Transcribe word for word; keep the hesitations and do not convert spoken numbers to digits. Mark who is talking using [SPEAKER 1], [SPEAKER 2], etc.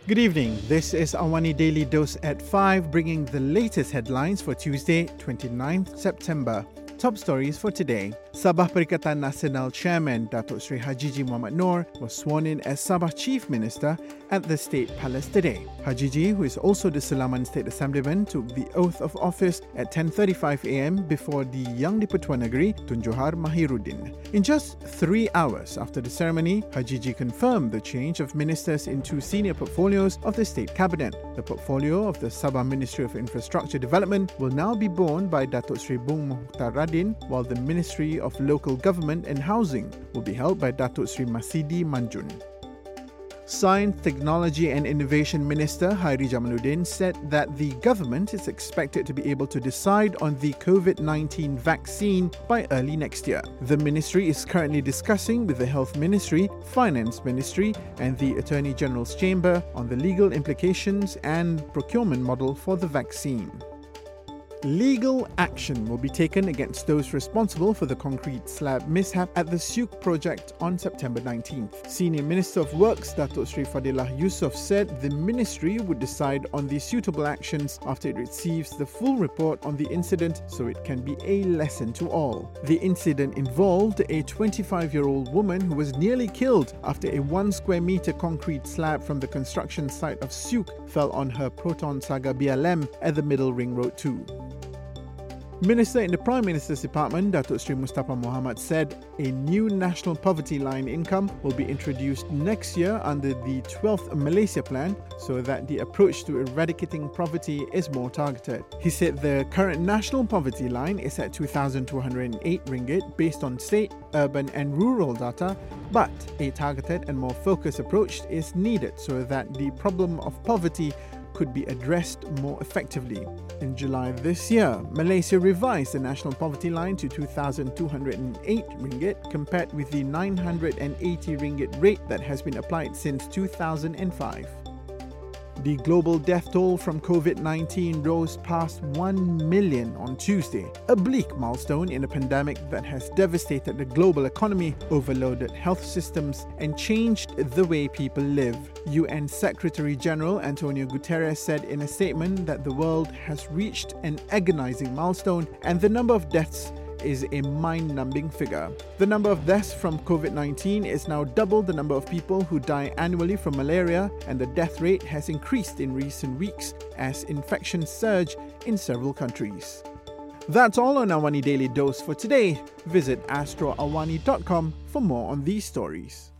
[SPEAKER 1] Good evening. This is Awani Daily Dose at five, bringing the latest headlines for Tuesday, twenty-ninth September. Top stories for today. Sabah Perikatan Nasional Chairman Datuk Seri Hajiji Muhammad Noor was sworn in as Sabah Chief Minister at the State Palace today. Hajiji, who is also the Sulaman State Assemblyman, took the oath of office at ten thirty-five a.m. before the Yang di-Pertuan Negeri Tun Johar Mahiruddin. In just three hours after the ceremony, Hajiji confirmed the change of ministers in two senior portfolios of the State Cabinet. The portfolio of the Sabah Ministry of Infrastructure Development will now be borne by Datuk Seri Bung Mokhtar Radin, while the Ministry of Local Government and Housing will be held by Datuk Seri Masidi Manjun. Science, Technology and Innovation Minister Hairi Jamaluddin said that the government is expected to be able to decide on the COVID nineteen vaccine by early next year. The ministry is currently discussing with the Health Ministry, Finance Ministry and the Attorney General's Chamber on the legal implications and procurement model for the vaccine. Legal action will be taken against those responsible for the concrete slab mishap at the Suk project on September nineteenth. Senior Minister of Works Datuk Seri Fadilah Yusof said the ministry would decide on the suitable actions after it receives the full report on the incident, so it can be a lesson to all. The incident involved a twenty-five-year-old woman who was nearly killed after a one square meter concrete slab from the construction site of Suk fell on her Proton Saga B L M at the Middle Ring Road two. Minister in the Prime Minister's Department, Datuk Seri Mustafa Mohamad, said a new national poverty line income will be introduced next year under the twelfth Malaysia Plan so that the approach to eradicating poverty is more targeted. He said the current national poverty line is at two thousand two hundred eight ringgit based on state, urban and rural data, but a targeted and more focused approach is needed so that the problem of poverty could be addressed more effectively. In July this year, Malaysia revised the national poverty line to two thousand two hundred eight ringgit compared with the nine hundred eighty ringgit rate that has been applied since two thousand five. The global death toll from COVID nineteen rose past one million on Tuesday, a bleak milestone in a pandemic that has devastated the global economy, overloaded health systems, and changed the way people live. U N Secretary General Antonio Guterres said in a statement that the world has reached an agonizing milestone and the number of deaths is a mind-numbing figure. The number of deaths from COVID nineteen is now double the number of people who die annually from malaria, and the death rate has increased in recent weeks as infections surge in several countries. That's all on Awani Daily Dose for today. Visit astro awani dot com for more on these stories.